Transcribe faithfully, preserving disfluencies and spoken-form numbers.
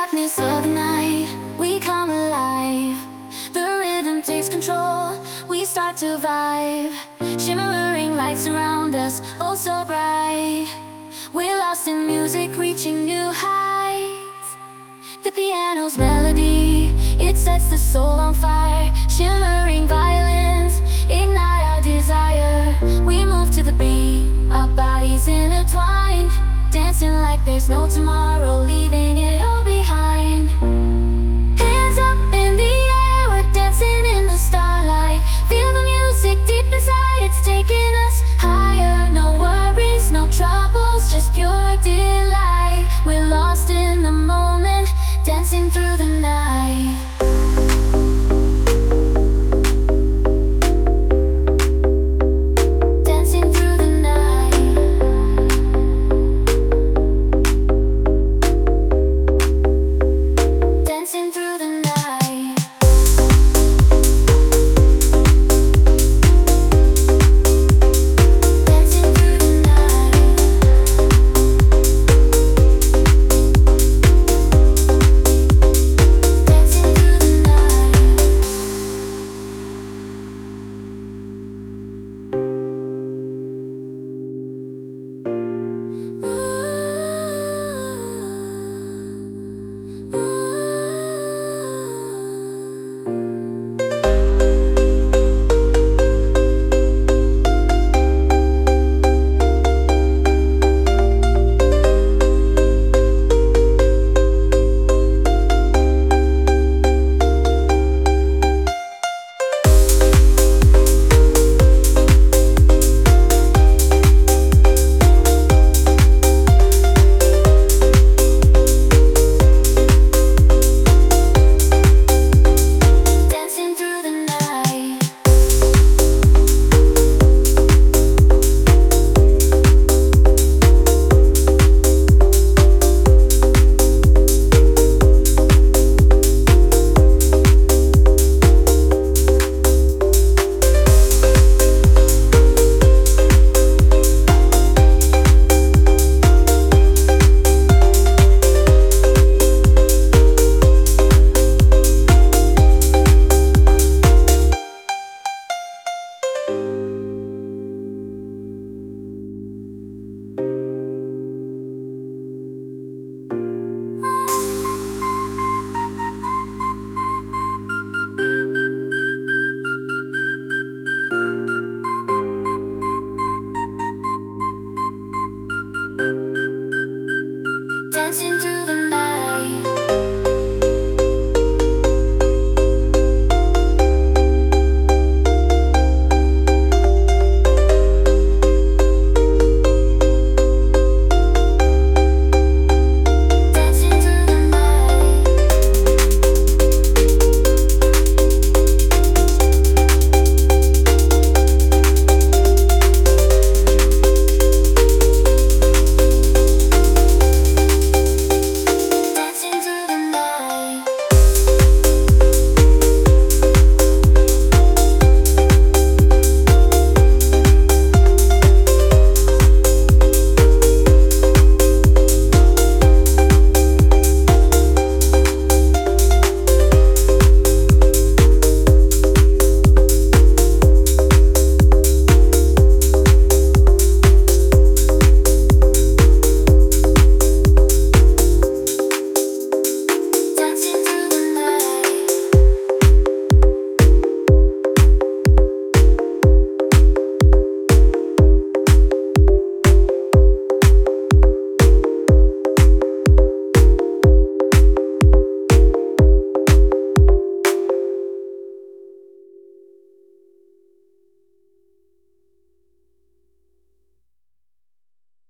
darkness of the night, we come alive. The rhythm takes control, we start to vibe. Shimmering lights around us, oh so bright. We're lost in music, reaching new heights. The piano's melody, it sets the soul on fire. Shimmering violins, ignite our desire. We move to the beat, our bodies intertwined, dancing like there's no tomorrow, leaving it